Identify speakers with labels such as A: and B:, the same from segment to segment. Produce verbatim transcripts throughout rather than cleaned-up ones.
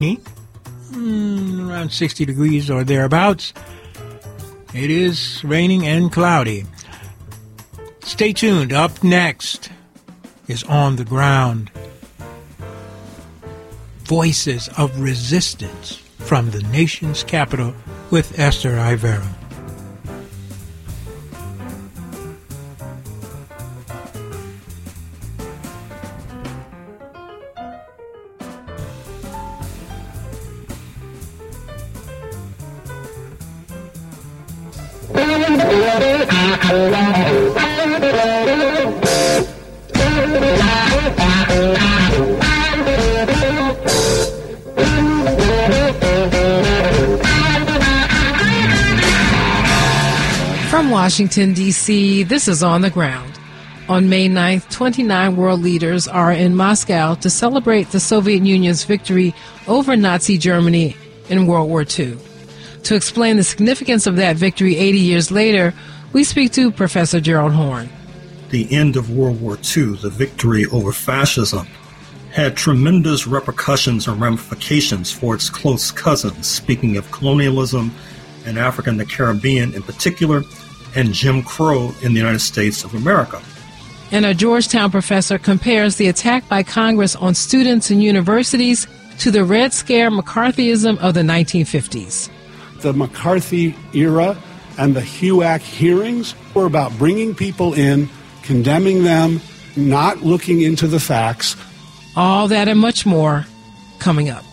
A: mm, around sixty degrees or thereabouts. It is raining and cloudy. Stay tuned. Up next is On the Ground. Voices of Resistance from the nation's capital with Esther Ivera.
B: From Washington, D C, this is On the Ground. On May ninth, twenty-nine world leaders are in Moscow to celebrate the Soviet Union's victory over Nazi Germany in World War Two. To explain the significance of that victory eighty years later, we speak to Professor Gerald Horne.
C: The end of World War Two, the victory over fascism, had tremendous repercussions and ramifications for its close cousins, speaking of colonialism in Africa and the Caribbean in particular, and Jim Crow in the United States of America.
B: And a Georgetown professor compares the attack by Congress on students and universities to the Red Scare McCarthyism of the nineteen fifties.
D: The McCarthy era and the HUAC hearings were about bringing people in, condemning them, not looking into the facts.
B: All that and much more coming up.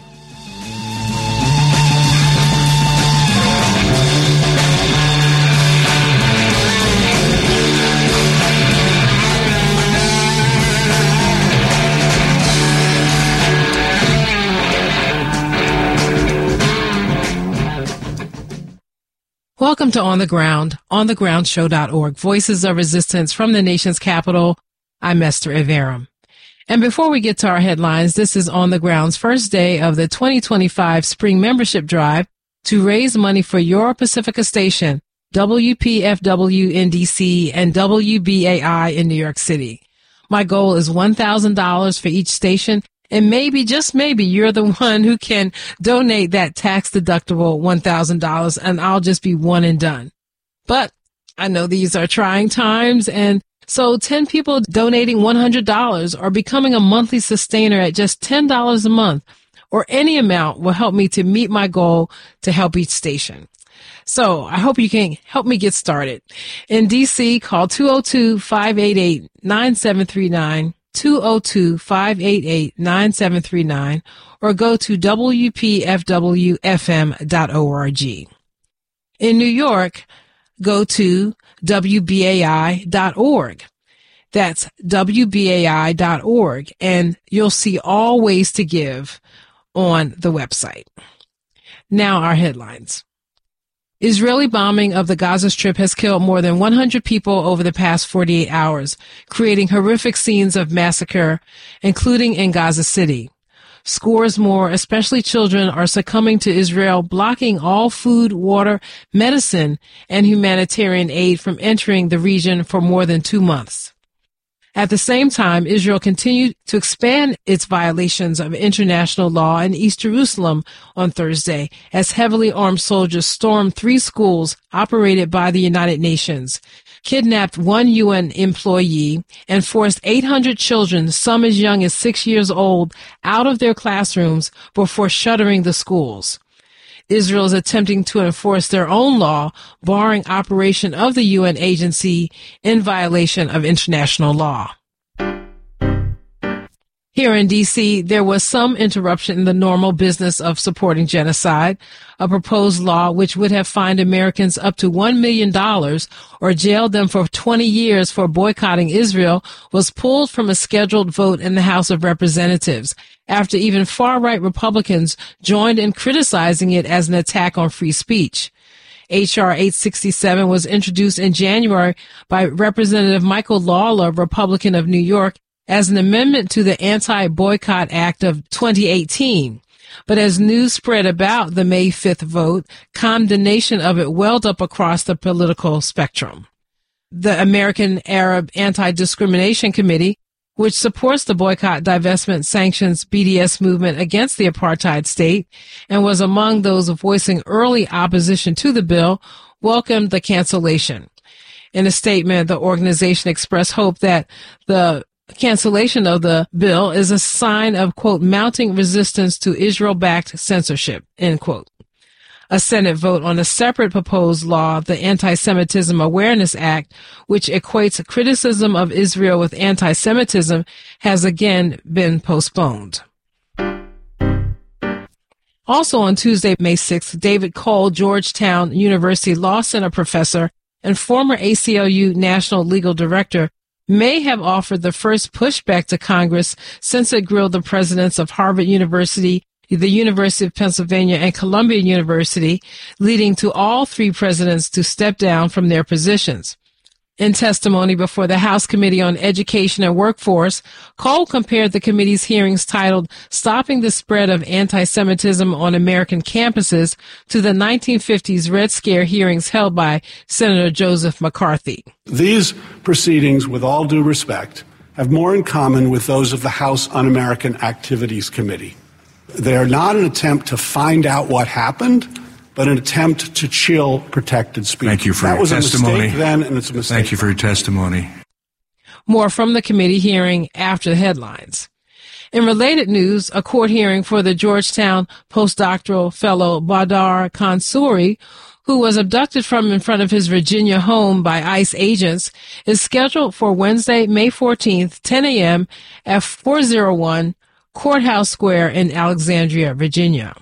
B: Welcome to On the Ground, on the ground show dot org, Voices of Resistance from the nation's capital. I'm Esther Ivera. And before we get to our headlines, this is On the Ground's first day of the twenty twenty-five Spring Membership Drive to raise money for your Pacifica station, W P F W in D C and W B A I in New York City. My goal is one thousand dollars for each station, and maybe, just maybe, you're the one who can donate that tax-deductible one thousand dollars, and I'll just be one and done. But I know these are trying times, and so ten people donating one hundred dollars or becoming a monthly sustainer at just ten dollars a month or any amount will help me to meet my goal to help each station. So I hope you can help me get started. In D C, call two oh two, five eight eight, nine seven three nine, two oh two, five eight eight, nine seven three nine, or go to W P F W F M dot org. In New York, go to W B A I dot org. That's W B A I dot org, and you'll see all ways to give on the website. Now our headlines. Israeli bombing of the Gaza Strip has killed more than one hundred people over the past forty-eight hours, creating horrific scenes of massacre, including in Gaza City. Scores more, especially children, are succumbing to Israel blocking all food, water, medicine, and humanitarian aid from entering the region for more than two months. At the same time, Israel continued to expand its violations of international law in East Jerusalem on Thursday as heavily armed soldiers stormed three schools operated by the United Nations, kidnapped one U N employee, and forced eight hundred children, some as young as six years old, out of their classrooms before shuttering the schools. Israel is attempting to enforce their own law, barring operation of the U N agency in violation of international law. Here in D C, there was some interruption in the normal business of supporting genocide. A proposed law which would have fined Americans up to one million dollars or jailed them for twenty years for boycotting Israel was pulled from a scheduled vote in the House of Representatives after even far-right Republicans joined in criticizing it as an attack on free speech. H R eight sixty-seven was introduced in January by Representative Michael Lawler, Republican of New York, as an amendment to the Anti-Boycott Act of twenty eighteen. But as news spread about the May fifth vote, condemnation of it welled up across the political spectrum. The American Arab Anti-Discrimination Committee which supports the boycott, divestment, sanctions, B D S movement against the apartheid state and was among those voicing early opposition to the bill, welcomed the cancellation. In a statement, the organization expressed hope that the cancellation of the bill is a sign of, quote, mounting resistance to Israel-backed censorship, end quote. A Senate vote on a separate proposed law, the Anti-Semitism Awareness Act, which equates criticism of Israel with anti-Semitism, has again been postponed. Also on Tuesday, May sixth, David Cole, Georgetown University Law Center professor and former A C L U National Legal Director, may have offered the first pushback to Congress since it grilled the presidents of Harvard University, the University of Pennsylvania, and Columbia University, leading to all three presidents to step down from their positions. In testimony before the House Committee on Education and Workforce, Cole compared the committee's hearings titled Stopping the Spread of Anti-Semitism on American Campuses to the nineteen fifties Red Scare hearings held by Senator Joseph McCarthy.
D: These proceedings, with all due respect, have more in common with those of the House Un-American Activities Committee. They are not an attempt to find out what happened, but an attempt to chill protected speech.
E: Thank you for
D: that
E: your
D: was
E: testimony.
D: A mistake then, and it's a mistake.
E: Thank you for your testimony.
B: More from the committee hearing after the headlines. In related news, a court hearing for the Georgetown postdoctoral fellow Badar Khansouri, who was abducted from in front of his Virginia home by ICE agents, is scheduled for Wednesday, May fourteenth, ten a.m. at four oh one Courthouse Square in Alexandria, Virginia.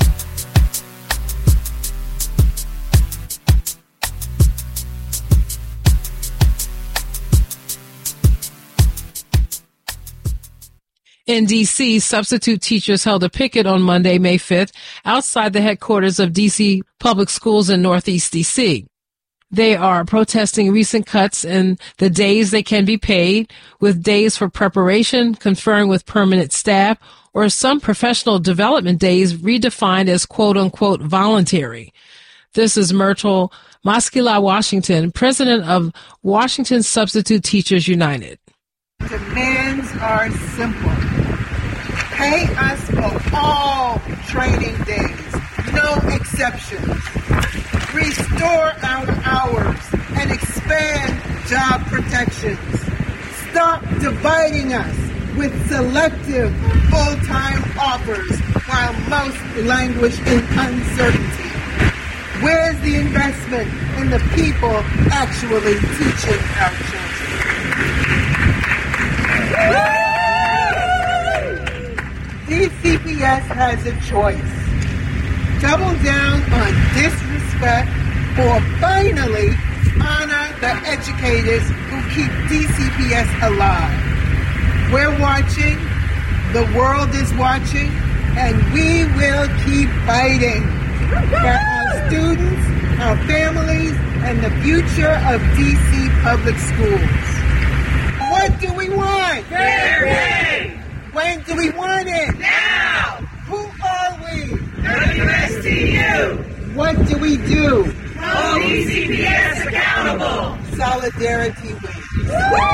B: In D C, substitute teachers held a picket on Monday, May fifth, outside the headquarters of D C Public Schools in Northeast D C. They are protesting recent cuts in the days they can be paid, with days for preparation, conferring with permanent staff, or some professional development days redefined as quote-unquote voluntary. This is Myrtle Moskila Washington, president of Washington Substitute Teachers United.
F: Demands are simple. Pay us for all training days, no exceptions. Restore our hours and expand job protections. Stop dividing us with selective full-time offers while most languish in uncertainty. Where's the investment in the people actually teaching our children? D C P S has a choice. Double down on disrespect or finally honor the educators who keep D C P S alive. We're watching, the world is watching, and we will keep fighting for our students, our families, and the future of D C public schools. What do we want?
G: Fair pay!
F: When do we want it?
G: Now!
F: Who are we?
G: W S T U!
F: What do we do?
G: Hold D C P S accountable!
F: Solidarity wins.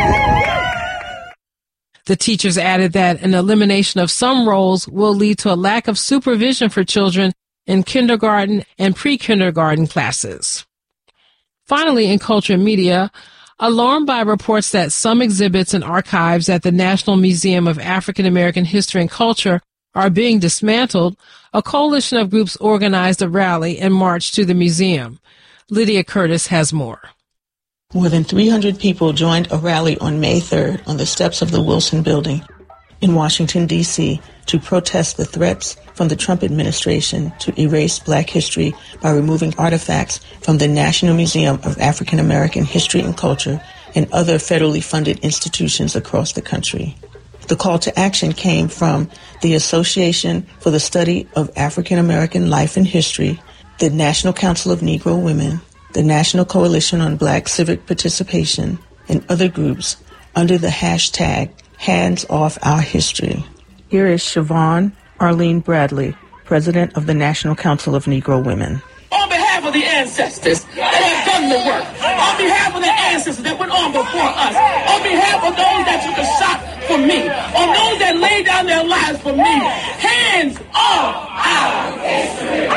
B: The teachers added that an elimination of some roles will lead to a lack of supervision for children in kindergarten and pre-kindergarten classes. Finally, in culture and media, alarmed by reports that some exhibits and archives at the National Museum of African American History and Culture are being dismantled, a coalition of groups organized a rally and marched to the museum. Lydia Curtis has more.
H: More than three hundred people joined a rally on May third on the steps of the Wilson Building in Washington, D C to protest the threats from the Trump administration to erase Black history by removing artifacts from the National Museum of African American History and Culture and other federally funded institutions across the country. The call to action came from the Association for the Study of African American Life and History, the National Council of Negro Women, the National Coalition on Black Civic Participation, and other groups under the hashtag Hands Off Our History. Here is Siobhan Arlene Bradley, president of the National Council of Negro Women.
I: On behalf of the ancestors that have done the work, on behalf of the ancestors that went on before us, on behalf of those that took a shot for me, on those that lay down their lives for me. Hands off our history.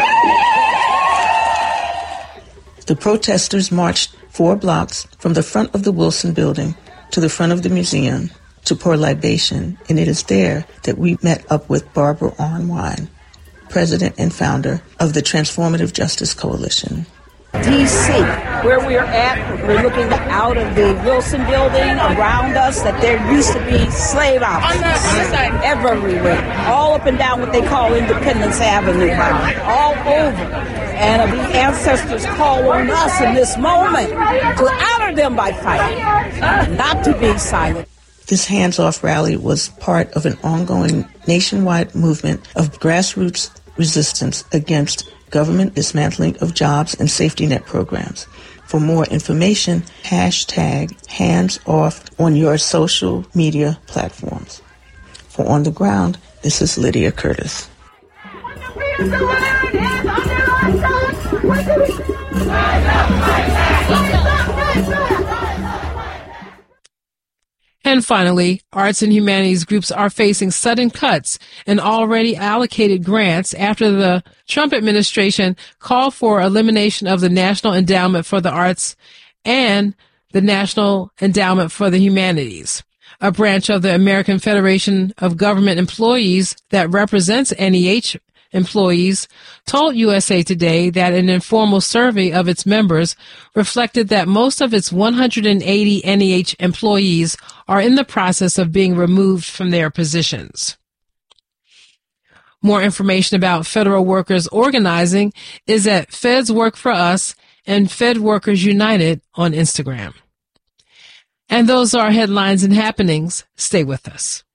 H: The protesters marched four blocks from the front of the Wilson Building to the front of the museum to pour libation, and it is there that we met up with Barbara Arnwine, president and founder of the Transformative Justice Coalition.
E: D C, where we're at, we're looking out of the Wilson Building around us that there used to be slave offices everywhere, all up and down what they call Independence Avenue, all over. And the ancestors call on us in this moment to honor them by fighting, not to be silent.
H: This hands-off rally was part of an ongoing nationwide movement of grassroots resistance against government dismantling of jobs and safety net programs. For more information, hashtag hands off on your social media platforms. For On the Ground, this is Lydia Curtis.
B: And finally, arts and humanities groups are facing sudden cuts in already allocated grants after the Trump administration called for elimination of the National Endowment for the Arts and the National Endowment for the Humanities, a branch of the American Federation of Government Employees that represents N E H employees, told U S A Today that an informal survey of its members reflected that most of its one hundred eighty N E H employees are in the process of being removed from their positions. More information about federal workers organizing is at Feds Work for Us and Fed Workers United on Instagram. And those are headlines and happenings. Stay with us.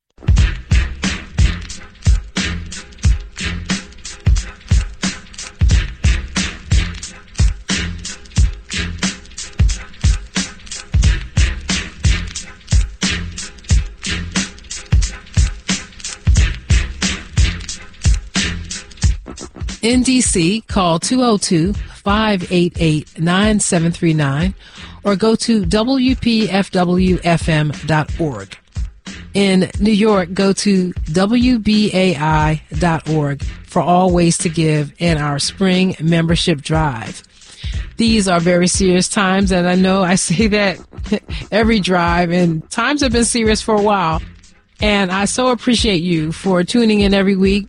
B: In D C, call two oh two, five eight eight, nine seven three nine or go to W P F W F M dot org. In New York, go to W B A I dot org for all ways to give in our spring membership drive. These are very serious times, and I know I say that every drive, and times have been serious for a while. And I so appreciate you for tuning in every week.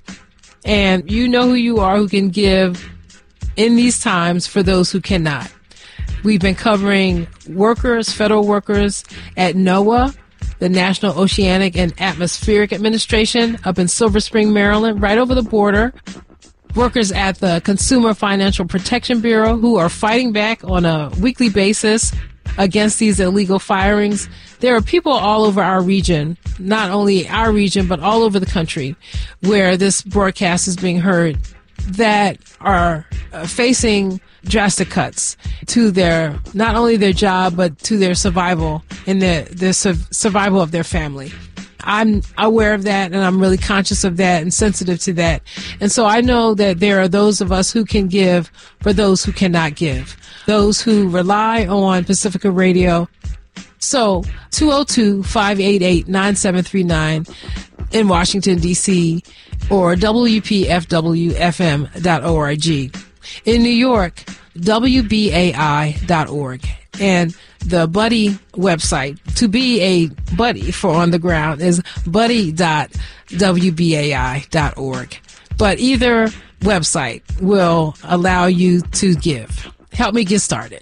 B: And you know who you are who can give in these times for those who cannot. We've been covering workers, federal workers at NOAA, the National Oceanic and Atmospheric Administration up in Silver Spring, Maryland, right over the border. Workers at the Consumer Financial Protection Bureau who are fighting back on a weekly basis against these illegal firings. There are people all over our region, not only our region, but all over the country where this broadcast is being heard that are uh, facing drastic cuts to their, not only their job, but to their survival and their, their su- survival of their family. I'm aware of that, and I'm really conscious of that and sensitive to that. And so I know that there are those of us who can give for those who cannot give, those who rely on Pacifica Radio. So two oh two, five eight eight, nine seven three nine in Washington, D C, or W P F W F M dot org. In New York, W B A I dot org. And the Buddy website, to be a buddy for On the Ground, is buddy dot W B A I dot org. But either website will allow you to give. Help me get started.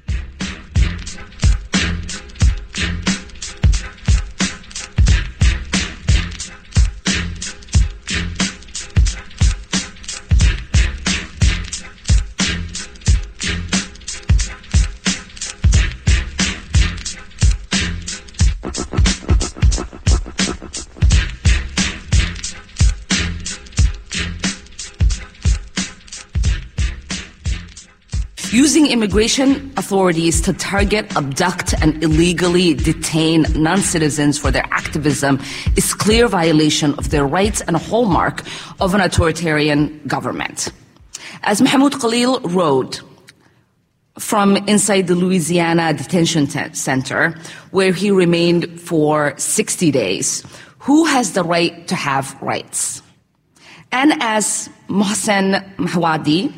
J: Using immigration authorities to target, abduct, and illegally detain non-citizens for their activism is clear violation of their rights and a hallmark of an authoritarian government. As Mahmoud Khalil wrote, from inside the Louisiana Detention Center, where he remained for sixty days. Who has the right to have rights? And as Mohsen Mahwadi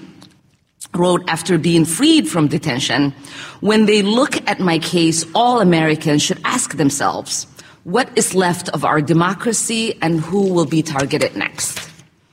J: wrote after being freed from detention, when they look at my case, all Americans should ask themselves, what is left of our democracy and who will be targeted next?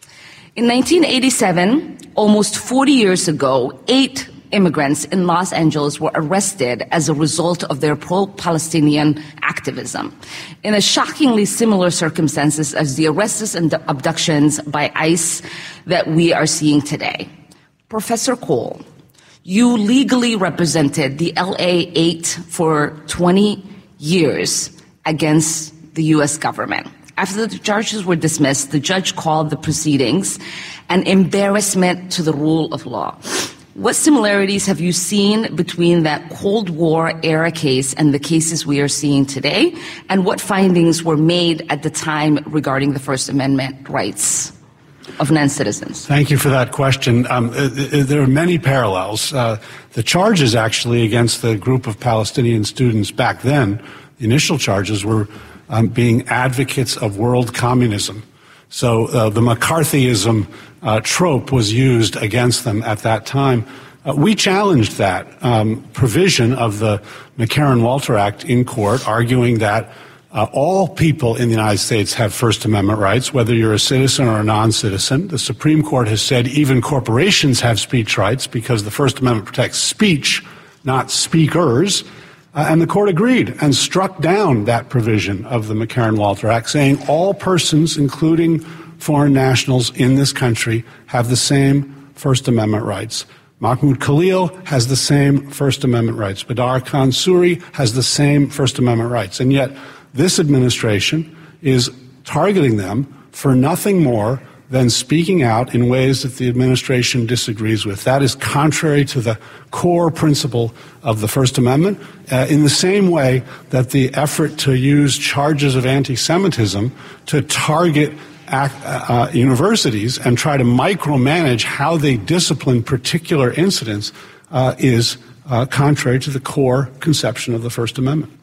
J: In nineteen eighty-seven, almost forty years ago, eight immigrants in Los Angeles were arrested as a result of their pro-Palestinian activism, in a shockingly similar circumstances as the arrests and abductions by ICE that we are seeing today. Professor Cole, you legally represented the L A eight for twenty years against the U S government. After the charges were dismissed, the judge called the proceedings an embarrassment to the rule of law. What similarities have you seen between that Cold War era case and the cases we are seeing today? And what findings were made at the time regarding the First Amendment rights of non-citizens?
D: Thank you for that question. Um, there are many parallels. Uh, the charges actually against the group of Palestinian students back then, the initial charges were um, being advocates of world communism. So uh, the McCarthyism uh, trope was used against them at that time. Uh, we challenged that um, provision of the McCarran-Walter Act in court, arguing that uh, all people in the United States have First Amendment rights, whether you're a citizen or a non-citizen. The Supreme Court has said even corporations have speech rights because the First Amendment protects speech, not speakers. Uh, and the court agreed and struck down that provision of the McCarran-Walter Act, saying all persons, including foreign nationals in this country, have the same First Amendment rights. Mahmoud Khalil has the same First Amendment rights. Badar Khan Suri has the same First Amendment rights. And yet this administration is targeting them for nothing more than speaking out in ways that the administration disagrees with. That is contrary to the core principle of the First Amendment, uh, in the same way that the effort to use charges of anti-Semitism to target ac- uh, universities and try to micromanage how they discipline particular incidents uh, is uh, contrary to the core conception of the First Amendment.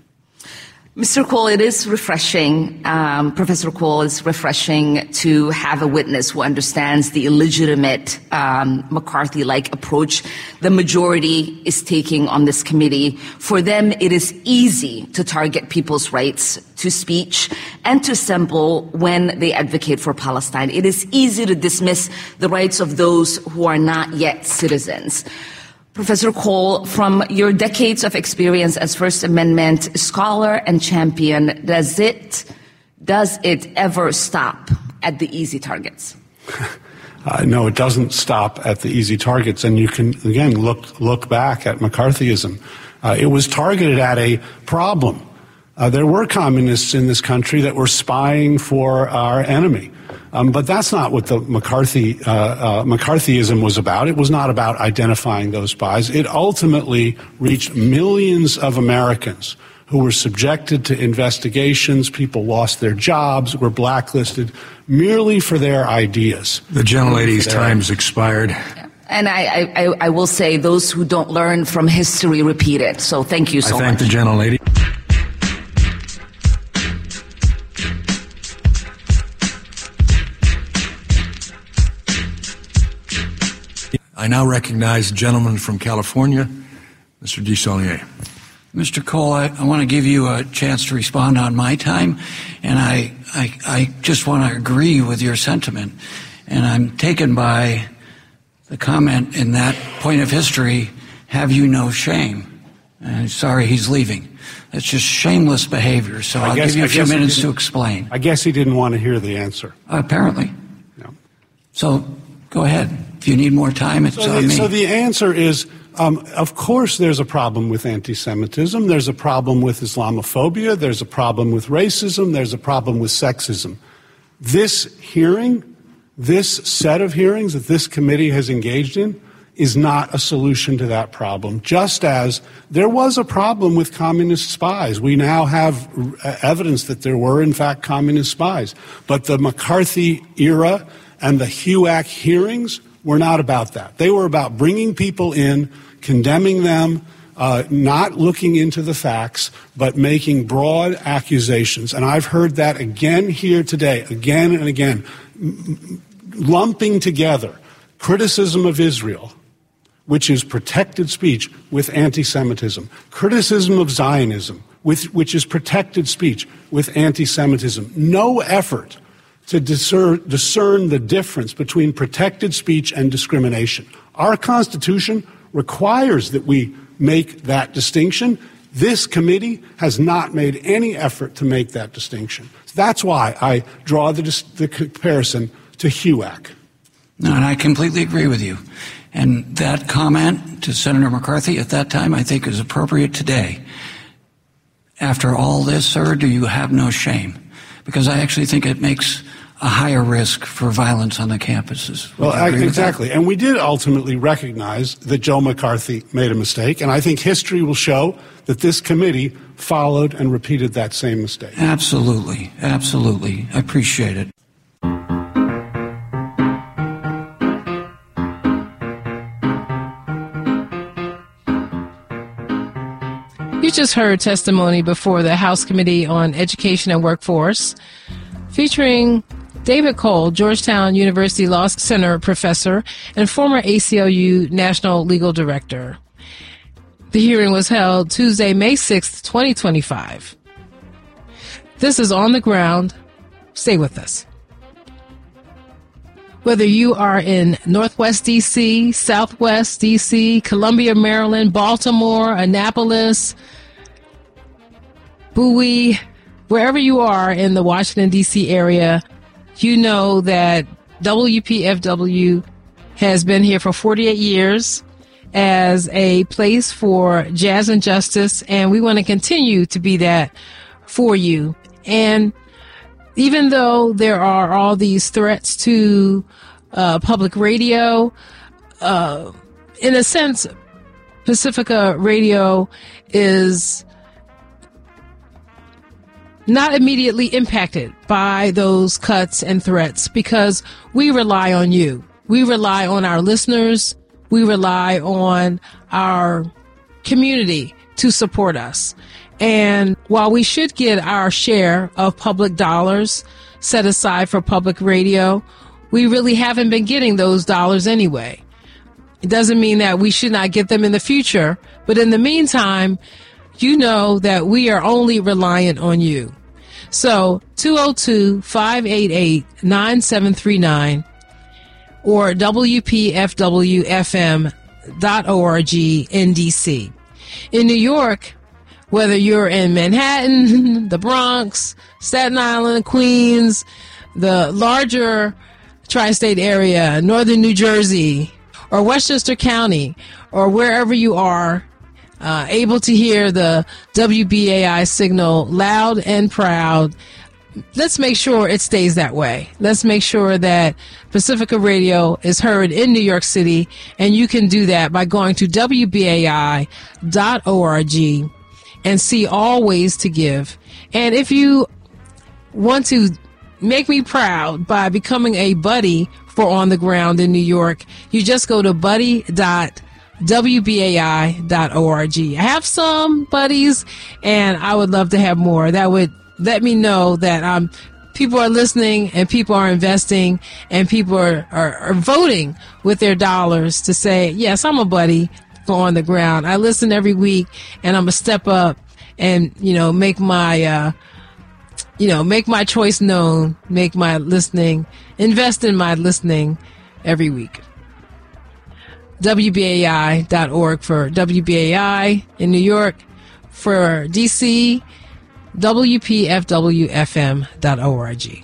J: Mister Cole, it is refreshing, um, Professor Cole, it's refreshing to have a witness who understands the illegitimate um, McCarthy-like approach the majority is taking on this committee. For them, it is easy to target people's rights to speech and to assemble when they advocate for Palestine. It is easy to dismiss the rights of those who are not yet citizens. Professor Cole, from your decades of experience as First Amendment scholar and champion, does it does it ever stop at the easy targets?
D: Uh, no, it doesn't stop at the easy targets. And you can, again, look look back at McCarthyism. Uh, it was targeted at a problem. Uh, there were communists in this country that were spying for our enemy. Um, but that's not what the McCarthy uh, uh, McCarthyism was about. It was not about identifying those spies. It ultimately reached millions of Americans who were subjected to investigations. People lost their jobs, were blacklisted, merely for their ideas.
K: The gentlelady's time's expired.
J: And I, I, I will say those who don't learn from history repeat it. So thank you so much.
K: I thank
J: much.
K: the gentlelady. I now recognize the gentleman from California, Mister DeSaulnier.
L: Mister Cole, I, I want to give you a chance to respond on my time, and I, I, I just want to agree with your sentiment. And I'm taken by the comment in that point of history, have you no shame? And sorry, he's leaving. That's just shameless behavior, so I I'll guess, give you a I few minutes to explain.
D: I guess he didn't want to hear the answer.
L: Uh, apparently.
D: No.
L: So go ahead. If you need more time, it's
D: so
L: on
D: the,
L: me.
D: So the answer is, um, of course there's a problem with anti-Semitism, there's a problem with Islamophobia, there's a problem with racism, there's a problem with sexism. This hearing, this set of hearings that this committee has engaged in is not a solution to that problem, just as there was a problem with communist spies. We now have evidence that there were, in fact, communist spies. But the McCarthy era and the HUAC hearings were not about that. They were about bringing people in, condemning them, uh, not looking into the facts, but making broad accusations. And I've heard that again here today, again and again, m- lumping together criticism of Israel, which is protected speech, with anti-Semitism, criticism of Zionism, with, which is protected speech, with anti-Semitism. No effort to discern, discern the difference between protected speech and discrimination. Our Constitution requires that we make that distinction. This committee has not made any effort to make that distinction. That's why I draw the, the comparison to HUAC.
L: No, and I completely agree with you. And that comment to Senator McCarthy at that time, I think, is appropriate today. After all this, sir, do you have no shame? Because I actually think it makes a higher risk for violence on the campuses. Would
D: well, I,
L: agree with
D: exactly.
L: that?
D: And we did ultimately recognize that Joe McCarthy made a mistake. And I think history will show that this committee followed and repeated that same mistake.
L: Absolutely. Absolutely. I appreciate it.
B: You just heard testimony before the House Committee on Education and Workforce, featuring David Cole, Georgetown University Law Center professor and former A C L U National Legal Director. The hearing was held Tuesday, May sixth, twenty twenty-five. This is On the Ground. Stay with us. Whether you are in Northwest D C, Southwest D C, Columbia, Maryland, Baltimore, Annapolis, Bowie, wherever you are in the Washington, D C area, you know that W P F W has been here for forty-eight years as a place for jazz and justice, and we want to continue to be that for you. And even though there are all these threats to uh, public radio, uh, in a sense, Pacifica Radio is not immediately impacted by those cuts and threats because we rely on you. We rely on our listeners. We rely on our community to support us. And while we should get our share of public dollars set aside for public radio, we really haven't been getting those dollars anyway. It doesn't mean that we should not get them in the future, but in the meantime, you know that we are only reliant on you. So two oh two, five eight eight, nine seven three nine or W P F W F M dot org in D C. In New York, whether you're in Manhattan, the Bronx, Staten Island, Queens, the larger tri-state area, northern New Jersey, or Westchester County, or wherever you are, uh, able to hear the W B A I signal loud and proud, let's make sure it stays that way. Let's make sure that Pacifica Radio is heard in New York City, and you can do that by going to W B A I dot org and see all ways to give. And if you want to make me proud by becoming a buddy for On the Ground in New York, you just go to buddy dot W B A I dot org. I have some buddies, and I would love to have more. That would let me know that um, people are listening and people are investing and people are, are, are voting with their dollars to say, yes, I'm a buddy for On the Ground. I listen every week, and I'm going to step up and, you know, make my, uh, you know, make my choice known, make my listening, invest in my listening every week. W B A I dot org for W B A I in New York. For D C, W P F W F M dot org.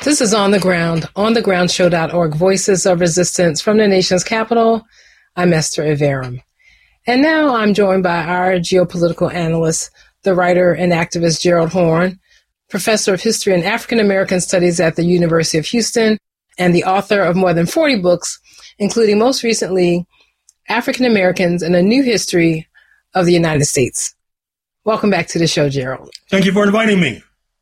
B: This is On the Ground, on the ground show dot org, Voices of Resistance from the nation's capital. I'm Esther Iverem. And now I'm joined by our geopolitical analyst, the writer and activist Gerald Horne, professor of history and African American studies at the University of Houston, and the author of more than forty books, including most recently, African Americans and a New History of the United States. Welcome back to the show, Gerald.
C: Thank you for inviting me.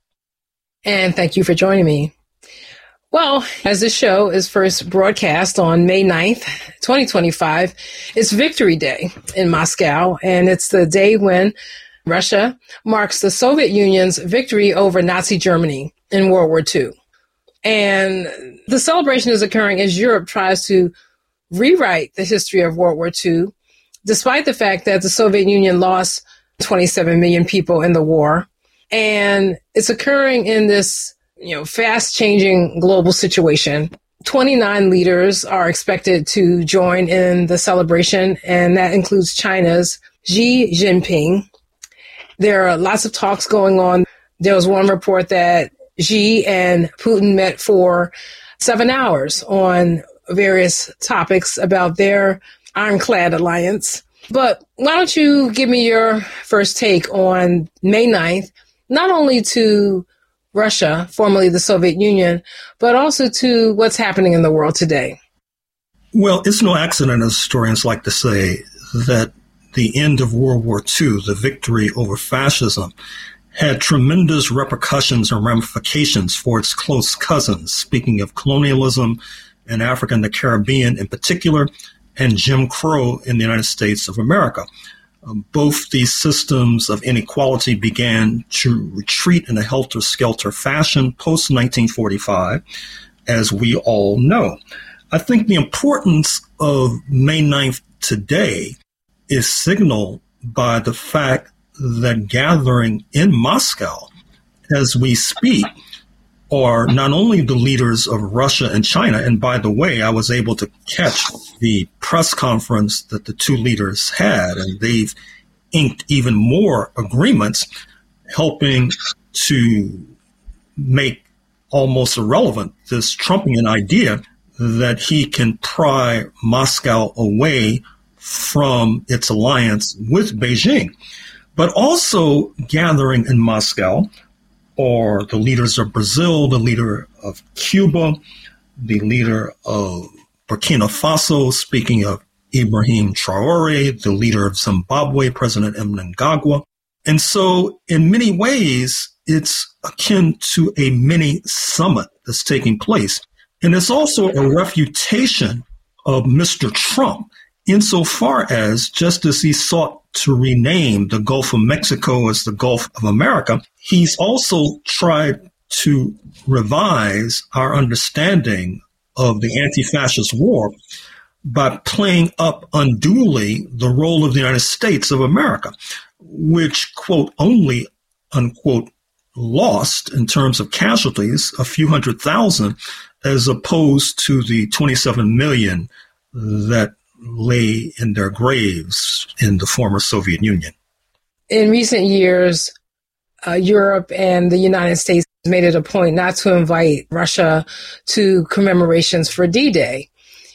B: And thank you for joining me. Well, as this show is first broadcast on May ninth, twenty twenty-five, it's Victory Day in Moscow, and it's the day when Russia marks the Soviet Union's victory over Nazi Germany in World War Two. And the celebration is occurring as Europe tries to rewrite the history of World War Two, despite the fact that the Soviet Union lost twenty-seven million people in the war. And it's occurring in this, you know, fast-changing global situation. twenty-nine leaders are expected to join in the celebration, and that includes China's Xi Jinping. There are lots of talks going on. There was one report that Xi and Putin met for seven hours on various topics about their ironclad alliance. But why don't you give me your first take on May ninth, not only to Russia, formerly the Soviet Union, but also to what's happening in the world today?
C: Well, it's no accident, as historians like to say, that the end of World War Two, the victory over fascism, had tremendous repercussions and ramifications for its close cousins, speaking of colonialism in Africa and the Caribbean in particular, and Jim Crow in the United States of America. Um, both these systems of inequality began to retreat in a helter-skelter fashion post nineteen forty-five, as we all know. I think the importance of May ninth today is signaled by the fact that gathering in Moscow as we speak are not only the leaders of Russia and China, and by the way, I was able to catch the press conference that the two leaders had, and they've inked even more agreements, helping to make almost irrelevant this Trumpian idea that he can pry Moscow away from its alliance with Beijing. But also gathering in Moscow are the leaders of Brazil, the leader of Cuba, the leader of Burkina Faso, speaking of Ibrahim Traore, the leader of Zimbabwe, President Mnangagwa. And so in many ways, it's akin to a mini summit that's taking place. And it's also a refutation of Mister Trump, insofar as, just as he sought to rename the Gulf of Mexico as the Gulf of America, he's also tried to revise our understanding of the anti-fascist war by playing up unduly the role of the United States of America, which, quote, only, unquote, lost in terms of casualties a few hundred thousand, as opposed to the twenty-seven million that lay in their graves in the former Soviet Union.
B: In recent years, uh, Europe and the United States made it a point not to invite Russia to commemorations for D-Day.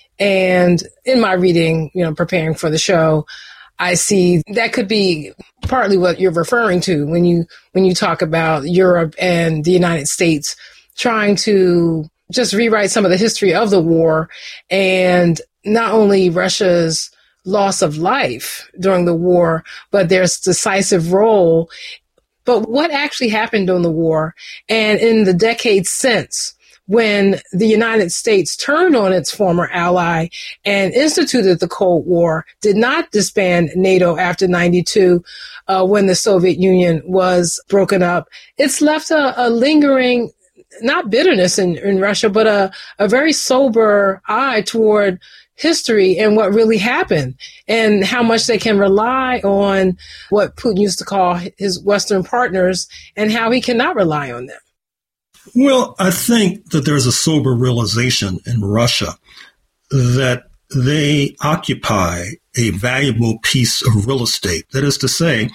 B: And in my reading, you know, preparing for the show, I see that could be partly what you're referring to when you when you talk about Europe and the United States trying to just rewrite some of the history of the war, and not only Russia's loss of life during the war, but their decisive role. But what actually happened during the war and in the decades since, when the United States turned on its former ally and instituted the Cold War, did not disband NATO after ninety-two, uh, when the Soviet Union was broken up. It's left a, a lingering, not bitterness in, in Russia, but a, a very sober eye toward history and what really happened and how much they can rely on what Putin used to call his Western partners and how he cannot rely on them.
C: Well, I think that there's a sober realization in Russia that they occupy a valuable piece of real estate. That is to say,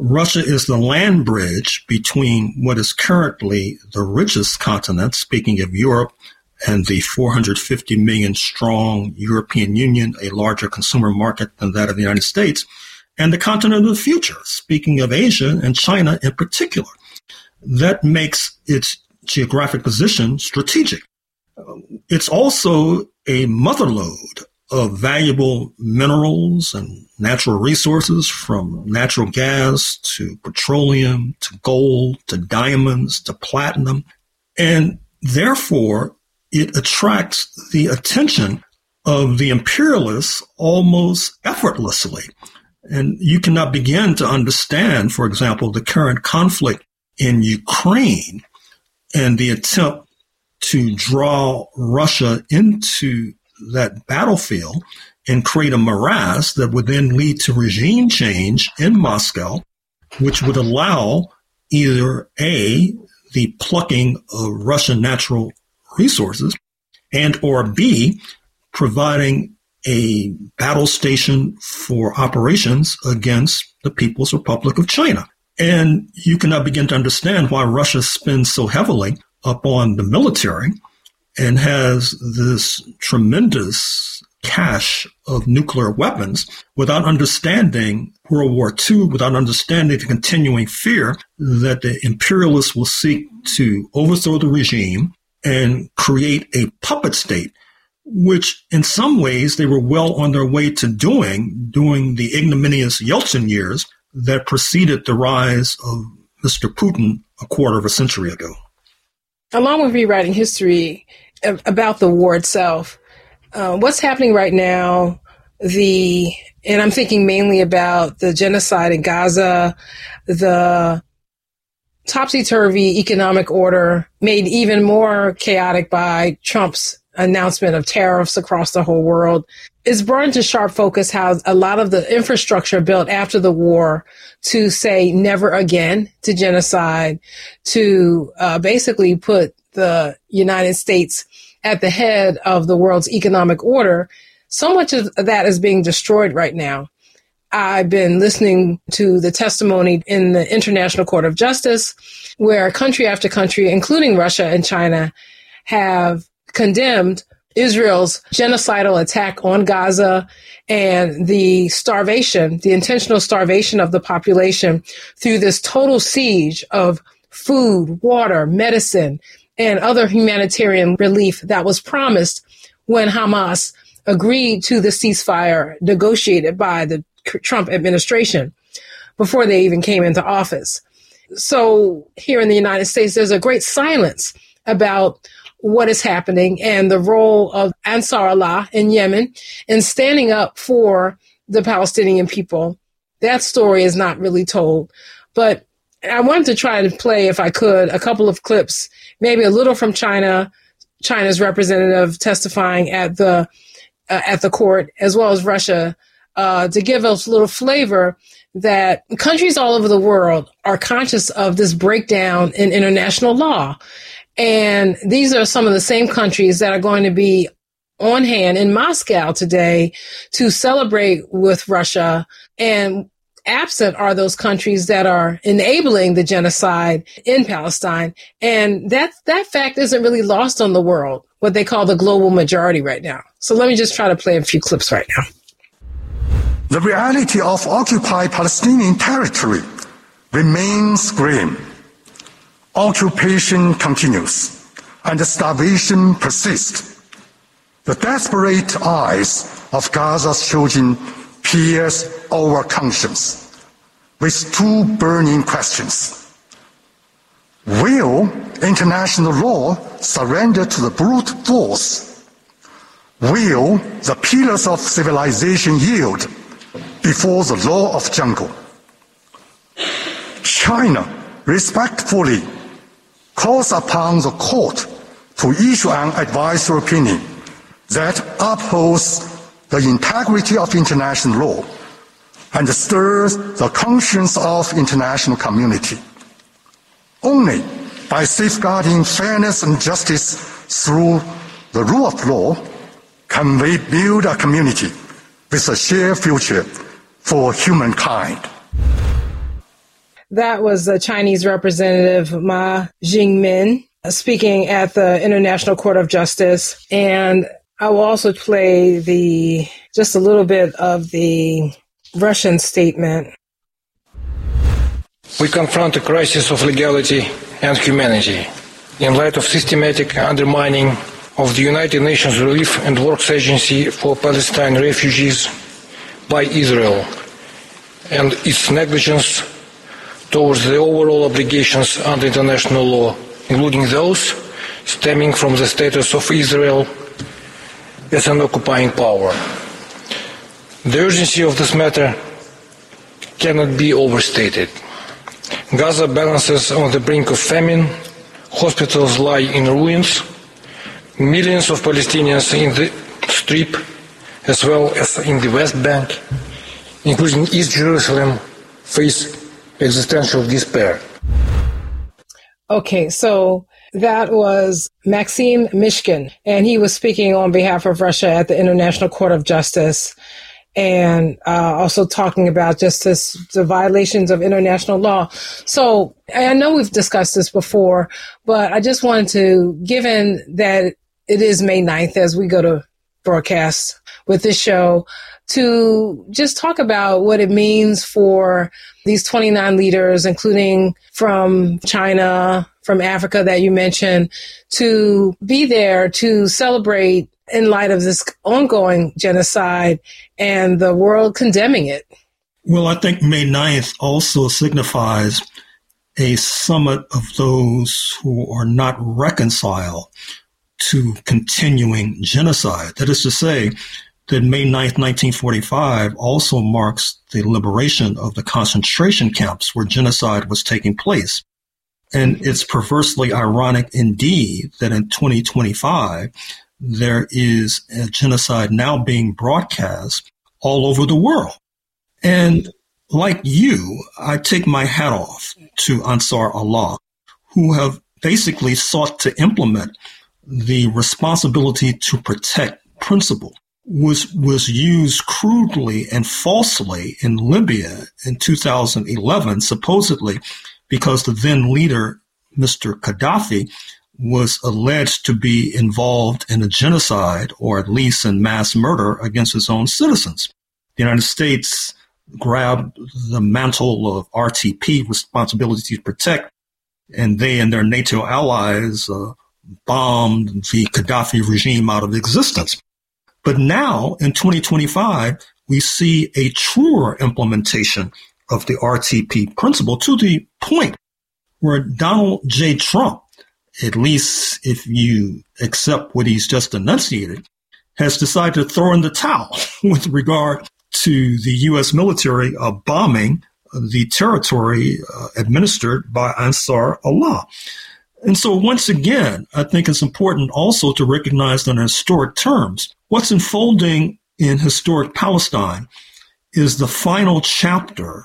C: Russia is the land bridge between what is currently the richest continent, speaking of Europe, and the four hundred fifty million strong European Union, a larger consumer market than that of the United States, and the continent of the future, speaking of Asia and China in particular. That makes its geographic position strategic. It's also a motherlode of valuable minerals and natural resources, from natural gas to petroleum to gold to diamonds to platinum. And therefore, it attracts the attention of the imperialists almost effortlessly. And you cannot begin to understand, for example, the current conflict in Ukraine and the attempt to draw Russia into that battlefield and create a morass that would then lead to regime change in Moscow, which would allow either A, the plucking of Russian natural resources, and or B, providing a battle station for operations against the People's Republic of China. And you cannot begin to understand why Russia spends so heavily upon the military and has this tremendous cache of nuclear weapons without understanding World War Two, without understanding the continuing fear that the imperialists will seek to overthrow the regime and create a puppet state, which in some ways they were well on their way to doing during the ignominious Yeltsin years that preceded the rise of Mister Putin a quarter of a century ago.
B: Along with rewriting history about the war itself, uh, what's happening right now, the, and I'm thinking mainly about the genocide in Gaza, the topsy-turvy economic order made even more chaotic by Trump's announcement of tariffs across the whole world, it's brought into sharp focus how a lot of the infrastructure built after the war to say never again to genocide, to uh, basically put the United States at the head of the world's economic order. So much of that is being destroyed right now. I've been listening to the testimony in the International Court of Justice, where country after country, including Russia and China, have condemned Israel's genocidal attack on Gaza and the starvation, the intentional starvation of the population through this total siege of food, water, medicine, and other humanitarian relief that was promised when Hamas agreed to the ceasefire negotiated by the Trump administration before they even came into office. So here in the United States, there's a great silence about what is happening and the role of Ansar Allah in Yemen in standing up for the Palestinian people. That story is not really told, but I wanted to try to play, if I could, a couple of clips, maybe a little from China, China's representative testifying at the uh, at the court, as well as Russia, uh, to give us a little flavor that countries all over the world are conscious of this breakdown in international law. And these are some of the same countries that are going to be on hand in Moscow today to celebrate with Russia. And absent are those countries that are enabling the genocide in Palestine. And that, that fact isn't really lost on the world, what they call the global majority right now. So let me just try to play a few clips right now.
M: The reality of occupied Palestinian territory remains grim. Occupation continues and the starvation persists. The desperate eyes of Gaza's children pierce our conscience with two burning questions. Will international law surrender to the brute force? Will the pillars of civilization yield before the law of jungle? China respectfully calls upon the court to issue an advisory opinion that upholds the integrity of international law and stirs the conscience of international community. Only by safeguarding fairness and justice through the rule of law can we build a community with a shared future for humankind.
B: That was the Chinese representative Ma Jingmin speaking at the International Court of Justice. And I will also play the just a little bit of the Russian statement.
N: We confront a crisis of legality and humanity in light of systematic undermining of the United Nations Relief and Works Agency for Palestine Refugees by Israel and its negligence towards the overall obligations under international law, including those stemming from the status of Israel as an occupying power. The urgency of this matter cannot be overstated. Gaza balances on the brink of famine, hospitals lie in ruins, millions of Palestinians in the Strip, as well as in the West Bank, including East Jerusalem, face existential despair.
B: Okay, so that was Maxim Mishkin, and he was speaking on behalf of Russia at the International Court of Justice, and uh, also talking about just this, the violations of international law. So I know we've discussed this before, but I just wanted to, given that it is May ninth as we go to broadcast with this show, to just talk about what it means for these twenty-nine leaders, including from China, from Africa that you mentioned, to be there to celebrate in light of this ongoing genocide and the world condemning it.
C: Well, I think May ninth also signifies a summit of those who are not reconciled to continuing genocide. That is to say, that May ninth, nineteen forty-five also marks the liberation of the concentration camps where genocide was taking place. And it's perversely ironic indeed that in twenty twenty-five, there is a genocide now being broadcast all over the world. And like you, I take my hat off to Ansar Allah, who have basically sought to implement the responsibility to protect principle, was was used crudely and falsely in Libya in two thousand eleven, supposedly because the then leader, Mister Gaddafi, was alleged to be involved in a genocide or at least in mass murder against his own citizens. The United States grabbed the mantle of R T P, responsibility to protect, and they and their NATO allies uh, bombed the Gaddafi regime out of existence. But now, in twenty twenty-five, we see a truer implementation of the R T P principle to the point where Donald J. Trump, at least if you accept what he's just enunciated, has decided to throw in the towel with regard to the U S military uh, bombing the territory uh, administered by Ansar Allah. And so once again, I think it's important also to recognize that in historic terms, what's unfolding in historic Palestine is the final chapter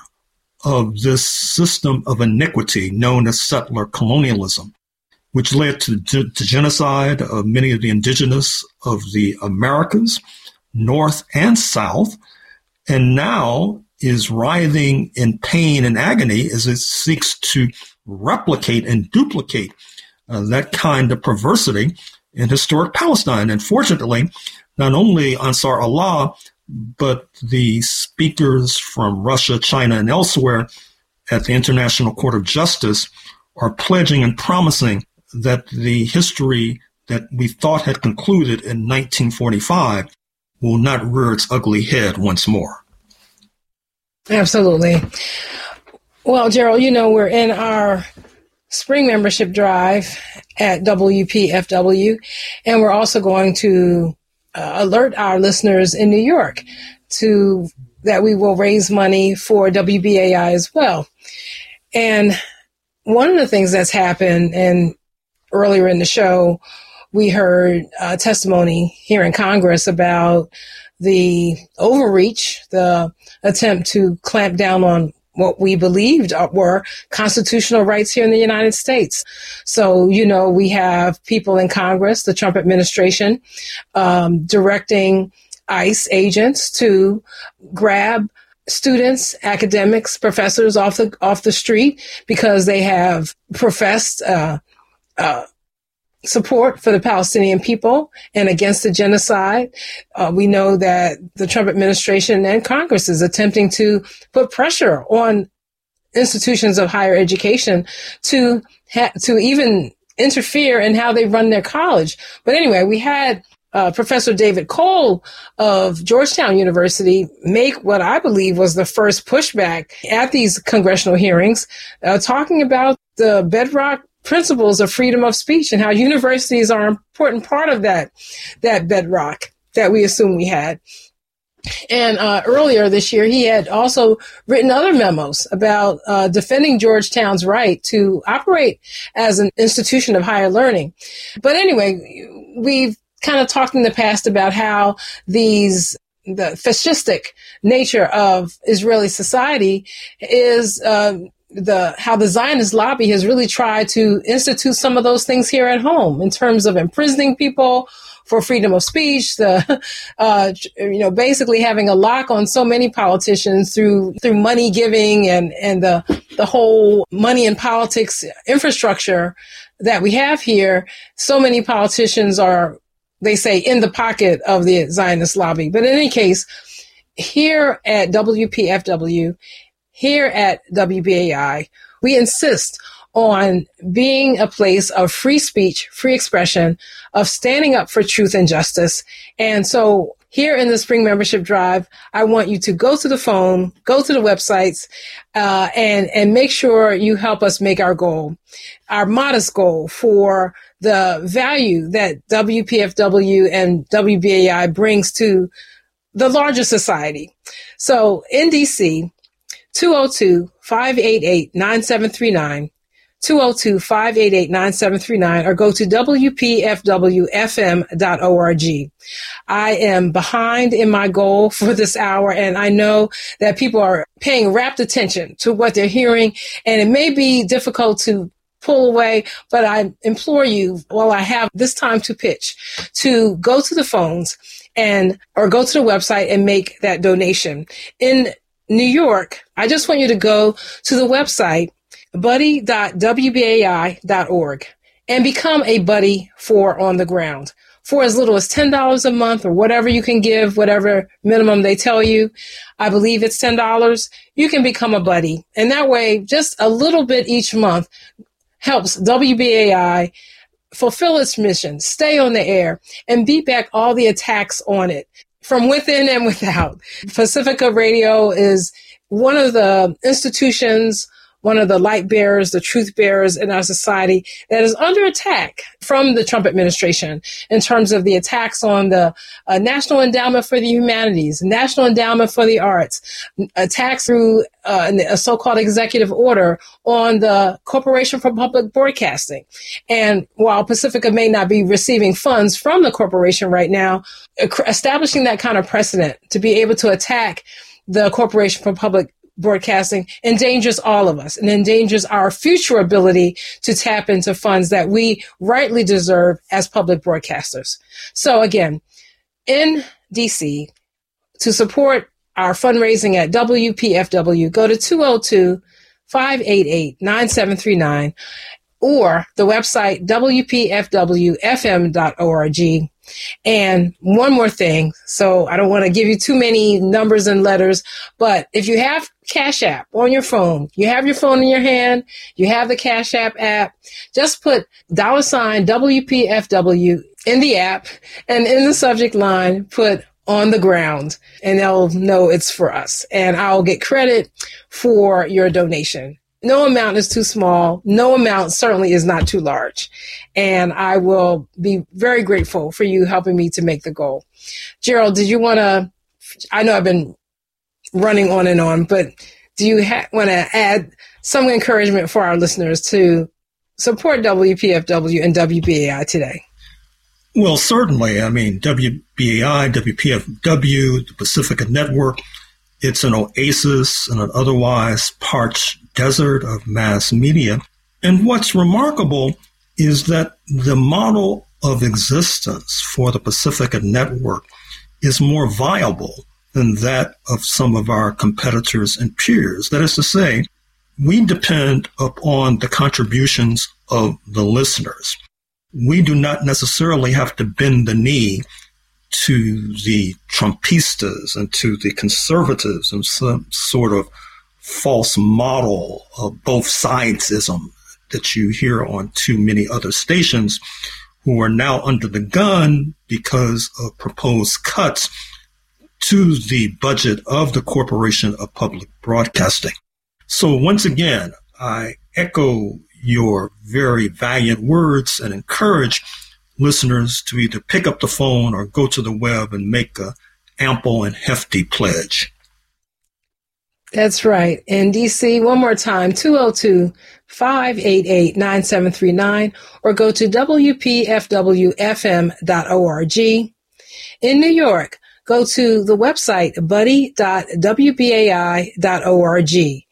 C: of this system of iniquity known as settler colonialism, which led to, to, to genocide of many of the indigenous of the Americas, North and South, and now is writhing in pain and agony as it seeks to replicate and duplicate uh, that kind of perversity in historic Palestine. And fortunately, not only Ansar Allah, but the speakers from Russia, China, and elsewhere at the International Court of Justice are pledging and promising that the history that we thought had concluded in nineteen forty-five will not rear its ugly head once more.
B: Absolutely. Well, Gerald, you know, we're in our spring membership drive at W P F W, and we're also going to uh, alert our listeners in New York to that we will raise money for W B A I as well. And one of the things that's happened, and earlier in the show, we heard uh, testimony here in Congress about the overreach, the attempt to clamp down on what we believed were constitutional rights here in the United States. So, you know, we have people in Congress, the Trump administration, um, directing ICE agents to grab students, academics, professors off the off the street because they have professed uh, uh, support for the Palestinian people and against the genocide. Uh, we know that the Trump administration and Congress is attempting to put pressure on institutions of higher education to ha- to even interfere in how they run their college. But anyway, we had uh, Professor David Cole of Georgetown University make what I believe was the first pushback at these congressional hearings, uh, talking about the bedrock principles of freedom of speech and how universities are an important part of that, that bedrock that we assume we had. And uh, earlier this year, he had also written other memos about uh, defending Georgetown's right to operate as an institution of higher learning. But anyway, we've kind of talked in the past about how these the fascistic nature of Israeli society is uh, the how the Zionist lobby has really tried to institute some of those things here at home in terms of imprisoning people for freedom of speech, the, uh, you know, basically having a lock on so many politicians through, through money giving and, and the, the whole money and politics infrastructure that we have here. So many politicians are, they say, in the pocket of the Zionist lobby. But in any case, here at W P F W, here at W B A I, we insist on being a place of free speech, free expression, of standing up for truth and justice. And so here in the Spring Membership Drive, I want you to go to the phone, go to the websites, uh, and, and make sure you help us make our goal, our modest goal for the value that W P F W and W B A I brings to the larger society. So in D C, two oh two, five eight eight, nine seven three nine, two oh two, five eight eight, nine seven three nine, or go to W P F W F M dot org. I am behind in my goal for this hour, and I know that people are paying rapt attention to what they're hearing, and it may be difficult to pull away, but I implore you, while I have this time to pitch, to go to the phones and or go to the website and make that donation. In New York, I just want you to go to the website buddy dot W B A I dot org and become a buddy for On the Ground for as little as ten dollars a month or whatever you can give, whatever minimum they tell you. I believe it's ten dollars. You can become a buddy. And that way, just a little bit each month helps W B A I fulfill its mission, stay on the air, and beat back all the attacks on it from within and without. Pacifica Radio is one of the institutions, one of the light bearers, the truth bearers in our society that is under attack from the Trump administration in terms of the attacks on the uh, National Endowment for the Humanities, National Endowment for the Arts, attacks through uh, a so-called executive order on the Corporation for Public Broadcasting. And while Pacifica may not be receiving funds from the corporation right now, establishing that kind of precedent to be able to attack the Corporation for Public Broadcasting endangers all of us and endangers our future ability to tap into funds that we rightly deserve as public broadcasters. So again, in D C, to support our fundraising at W P F W, go to two oh two, five eight eight, nine seven three nine or the website W P F W F M dot org. And one more thing, so I don't want to give you too many numbers and letters, but if you have Cash App on your phone, you have your phone in your hand, you have the Cash App app, just put dollar sign W P F W in the app, and in the subject line, put On the Ground, and they'll know it's for us. And I'll get credit for your donation. No amount is too small. No amount certainly is not too large. And I will be very grateful for you helping me to make the goal. Gerald, did you want to, I know I've been running on and on, but do you ha- want to add some encouragement for our listeners to support W P F W and W B A I today?
C: Well, certainly. I mean, W B A I, W P F W, the Pacifica Network, it's an oasis in an otherwise parched desert of mass media. And what's remarkable is that the model of existence for the Pacifica Network is more viable than that of some of our competitors and peers. That is to say, we depend upon the contributions of the listeners. We do not necessarily have to bend the knee to the Trumpistas and to the conservatives and some sort of false model of both sidesism that you hear on too many other stations, who are now under the gun because of proposed cuts to the budget of the Corporation of Public Broadcasting. So once again, I echo your very valiant words and encourage listeners to either pick up the phone or go to the web and make a ample and hefty pledge.
B: That's right. In D C, one more time, two oh two, five eight eight, nine seven three nine, or go to W P F W F M dot org. In New York, go to the website buddy dot W B A I dot org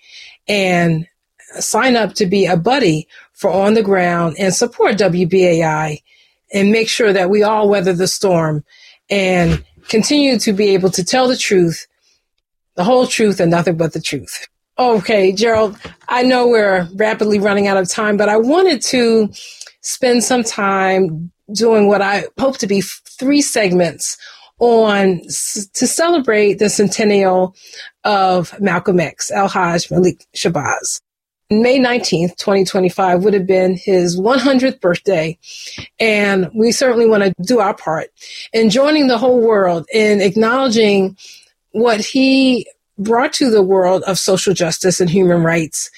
B: and sign up to be a buddy for On the Ground and support W B A I and make sure that we all weather the storm and continue to be able to tell the truth, the whole truth, and nothing but the truth. Okay, Gerald, I know we're rapidly running out of time, but I wanted to spend some time doing what I hope to be three segments on to celebrate the centennial of Malcolm X, El-Hajj Malik Shabazz. May nineteenth, twenty twenty-five would have been his one hundredth birthday. And we certainly want to do our part in joining the whole world in acknowledging what he brought to the world of social justice and human rights,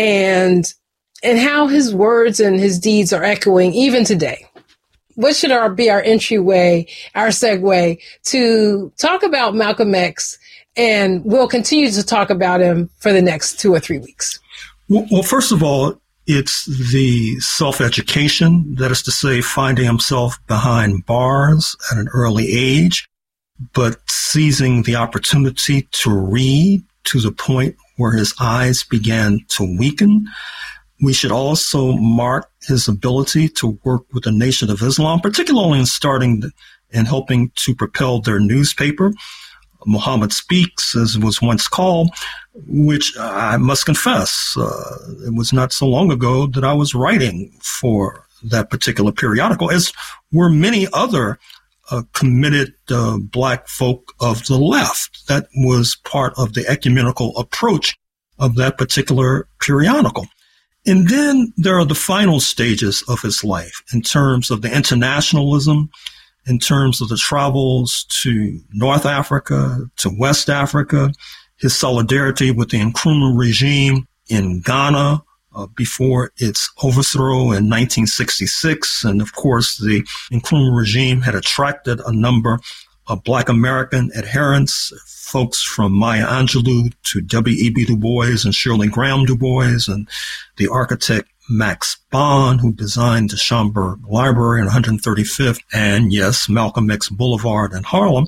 B: and and how his words and his deeds are echoing even today. What should our, be our entryway, our segue to talk about Malcolm X, and we'll continue to talk about him for the next two or three weeks.
C: Well, well first of all, it's the self-education, that is to say, finding himself behind bars at an early age, but seizing the opportunity to read to the point where his eyes began to weaken. We should also mark his ability to work with the Nation of Islam, particularly in starting and helping to propel their newspaper, Muhammad Speaks, as it was once called, which I must confess, uh, it was not so long ago that I was writing for that particular periodical, as were many other uh, committed uh, black folk of the left. That was part of the ecumenical approach of that particular periodical. And then there are the final stages of his life in terms of the internationalism, in terms of the travels to North Africa, to West Africa, his solidarity with the Nkrumah regime in Ghana uh, before its overthrow in nineteen sixty-six. And of course, the Nkrumah regime had attracted a number of Black American adherents, folks from Maya Angelou to W E B Du Bois and Shirley Graham Du Bois, and the architect Max Bond, who designed the Schomburg Library on one hundred thirty-fifth, and yes, Malcolm X Boulevard in Harlem.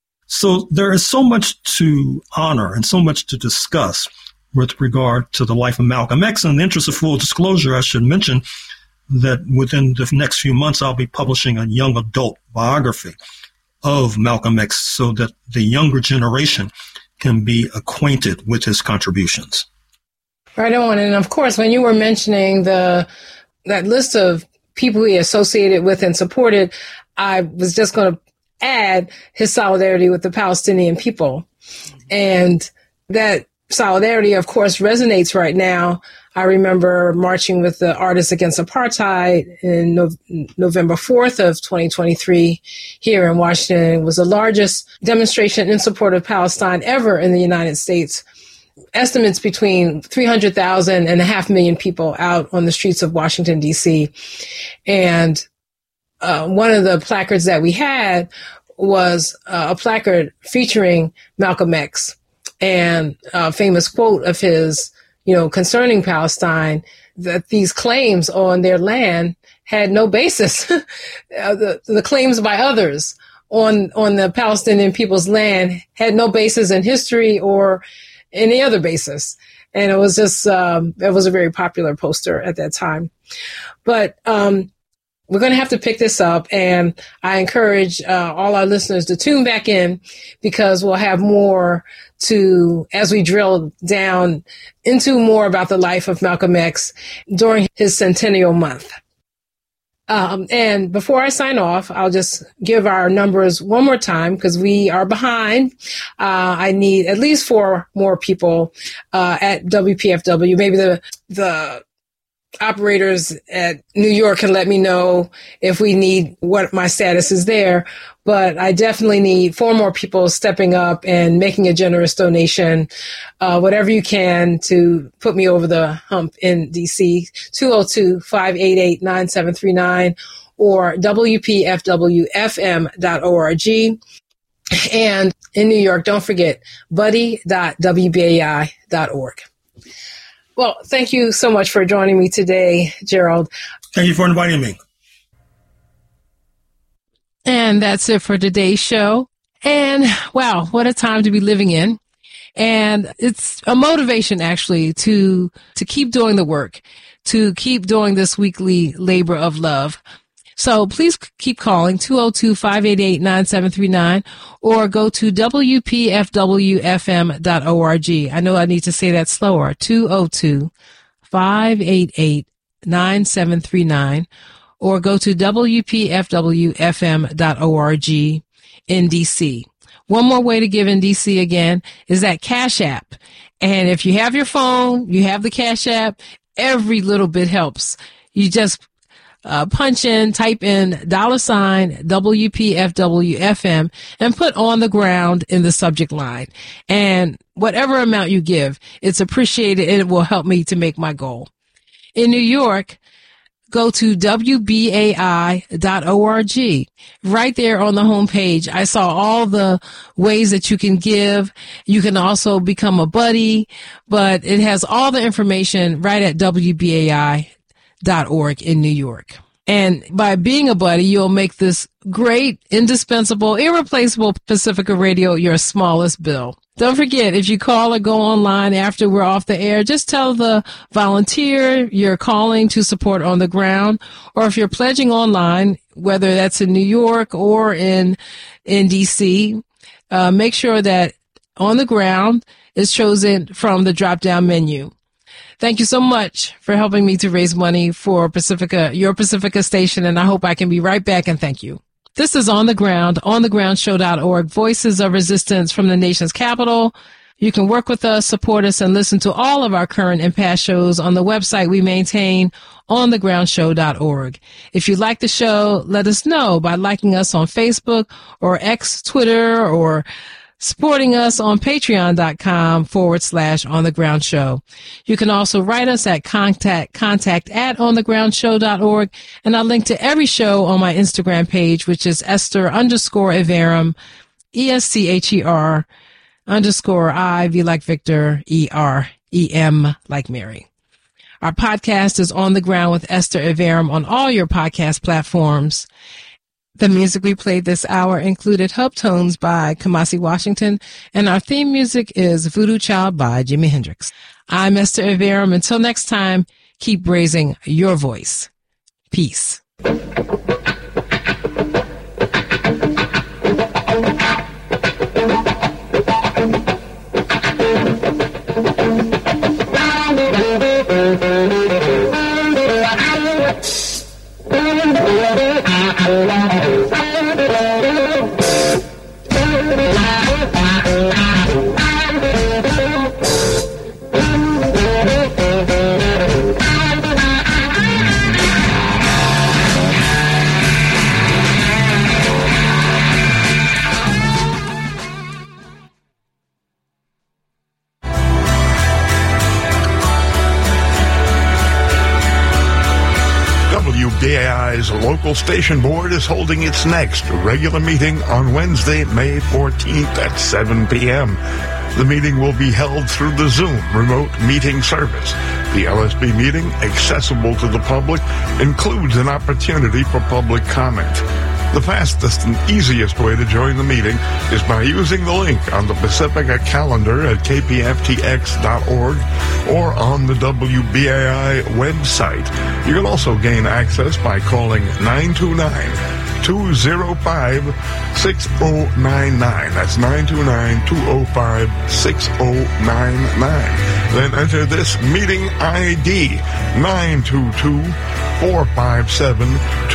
C: So there is so much to honor and so much to discuss with regard to the life of Malcolm X. And in the interest of full disclosure, I should mention that within the next few months, I'll be publishing a young adult biography of Malcolm X so that the younger generation can be acquainted with his contributions.
B: Right on. And of course, when you were mentioning the that list of people he associated with and supported, I was just going to add his solidarity with the Palestinian people. And that solidarity, of course, resonates right now. I remember marching with the Artists Against Apartheid in no- November fourth of twenty twenty-three here in Washington. It was the largest demonstration in support of Palestine ever in the United States. Estimates between three hundred thousand and a half million people out on the streets of Washington, D C. And uh, one of the placards that we had was uh, a placard featuring Malcolm X, and a famous quote of his, you know, concerning Palestine, that these claims on their land had no basis. the, the claims by others on, on the Palestinian people's land had no basis in history or any other basis. And it was just, um, it was a very popular poster at that time. But, um, we're going to have to pick this up, and I encourage uh, all our listeners to tune back in, because we'll have more to, as we drill down into more about the life of Malcolm X during his centennial month. Um, and before I sign off, I'll just give our numbers one more time, because we are behind. Uh, I need at least four more people uh, at W P F W. Maybe the the operators at New York can let me know if we need, what my status is there. But I definitely need four more people stepping up and making a generous donation, uh, whatever you can, to put me over the hump in D C. two oh two, five eight eight, nine seven three nine or W P F W F M dot org. And in New York, don't forget buddy dot W B A I dot org. Well, thank you so much for joining me today, Gerald.
C: Thank you for inviting me.
B: And that's it for today's show. And wow, what a time to be living in. And it's a motivation, actually, to to keep doing the work, to keep doing this weekly labor of love. So please keep calling two oh two, five eight eight, nine seven three nine or go to W P F W F M dot org. I know I need to say that slower. two oh two, five eight eight, nine seven three nine or go to W P F W F M dot org in D C. One more way to give in D C again is that Cash App. And if you have your phone, you have the Cash App, every little bit helps. You just Uh, punch in, type in dollar sign W P F W F M and put on the ground in the subject line. And whatever amount you give, it's appreciated and it will help me to make my goal. In New York, go to W B A I dot org. Right there on the homepage, I saw all the ways that you can give. You can also become a buddy, but it has all the information right at W B A I dot org in New York. And by being a buddy, you'll make this great, indispensable, irreplaceable Pacifica Radio your smallest bill. Don't forget, if you call or go online after we're off the air, just tell the volunteer you're calling to support On the Ground. Or if you're pledging online, whether that's in New York or in in D C, uh, make sure that On the Ground is chosen from the drop-down menu. Thank you so much for helping me to raise money for Pacifica, your Pacifica station, and I hope I can be right back, and thank you. This is On the Ground, on the ground show dot org, Voices of Resistance from the nation's capital. You can work with us, support us, and listen to all of our current and past shows on the website we maintain, on the ground show dot org. If you like the show, let us know by liking us on Facebook or X, Twitter, or supporting us on patreon.com forward slash on the ground show. You can also write us at contact, contact at on the ground show dot org. And I'll link to every show on my Instagram page, which is Esther underscore Iverem, E S C H E R underscore I, V like Victor, E R E M like Mary. Our podcast is On the Ground with Esther Iverem on all your podcast platforms. The music we played this hour included Hub Tones by Kamasi Washington, and our theme music is Voodoo Child by Jimi Hendrix. I'm Esther Iverem. Until next time, keep raising your voice. Peace.
O: W B A I's local station board is holding its next regular meeting on Wednesday, May fourteenth at seven p.m. The meeting will be held through the Zoom remote meeting service. The L S B meeting, accessible to the public, includes an opportunity for public comment. The fastest and easiest way to join the meeting is by using the link on the Pacifica calendar at k p f t x dot org or on the W B A I website. You can also gain access by calling nine two nine, two oh five, six oh nine nine. That's nine two nine, two oh five, six oh nine nine. Then enter this meeting I D, nine two two, four five seven, two